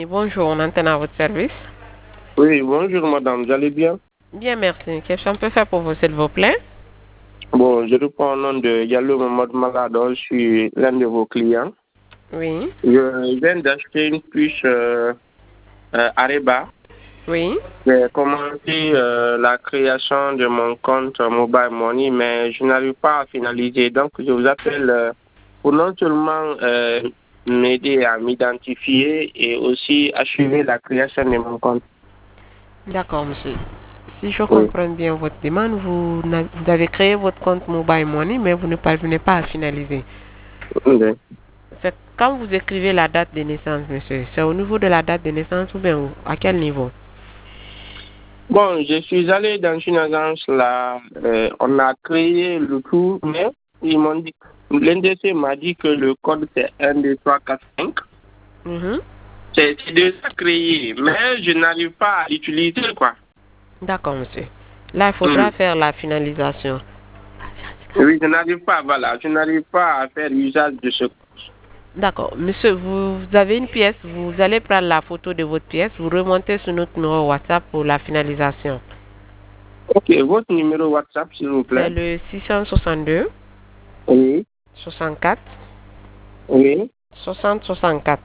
Bonjour, on entend à votre service. Oui, bonjour madame, vous allez bien? Bien, merci. Qu'est-ce qu'on peut faire pour vous, s'il vous plaît? Bon, je reprends au nom de Yallo Mohamed Malado, je suis l'un de vos clients. Oui. Je viens d'acheter une puce Areba. Oui. J'ai commencé la création de mon compte Mobile Money, mais je n'arrive pas à finaliser. Donc, je vous appelle pour non seulement m'aider à m'identifier et aussi achever la création de mon compte. D'accord, monsieur. Si je Oui. comprends bien votre demande, vous avez créé votre compte Mobile Money, mais vous ne parvenez pas à finaliser. Oui. C'est quand vous écrivez la date de naissance, monsieur, c'est au niveau de la date de naissance ou bien à quel niveau? Bon, je suis allé dans une agence là, on a créé le tout, mais ils m'ont dit, l'NDC m'a dit que le code c'est 1, 2, 3, 4, 5. Mhm. C'est déjà créé, mais je n'arrive pas à l'utiliser, quoi. D'accord, monsieur. Là, il Hmm. faudra faire la finalisation. Oui, je n'arrive pas, voilà, je n'arrive pas à faire usage de ce. D'accord. Monsieur, vous avez une pièce, vous allez prendre la photo de votre pièce, vous remontez sur notre numéro WhatsApp pour la finalisation. Ok, votre numéro WhatsApp, s'il vous C'est plaît. le 662 Oui, 64 oui. 60 64.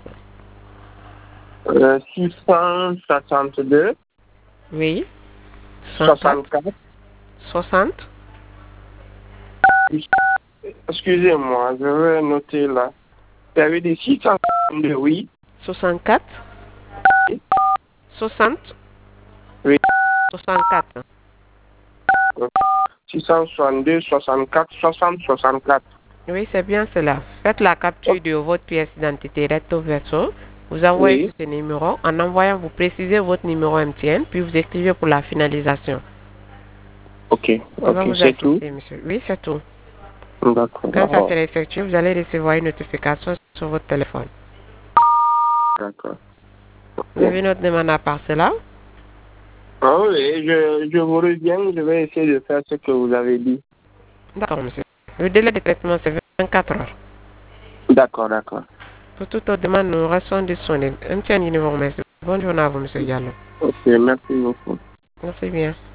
662, Oui. 64 64. 60. Excusez-moi, je vais noter là. Vous avez dit 662, oui. 64 60 Oui. 64. 662, 64, 60, 64. Oui, c'est bien cela. Faites la capture de votre pièce d'identité recto verso. Vous envoyez Oui. sur ce numéro. En envoyant, vous précisez votre numéro MTN, puis vous écrivez pour la finalisation. Ok, Ça va ok, vous c'est tout. assister, monsieur. Oui, c'est tout. Quand ça D'accord. sera effectué, vous allez recevoir une notification sur votre téléphone. D'accord. Vous Ok. avez une autre demande à part cela? Ah oui, je vous reviens, je vais essayer de faire ce que vous avez dit. D'accord, monsieur. Le délai de traitement, c'est 24 heures. D'accord, d'accord. Pour toute autre demande, nous restons disponibles. MTN numéro, merci. Bonne journée à vous, monsieur Diallo. Ok, merci beaucoup. Merci bien.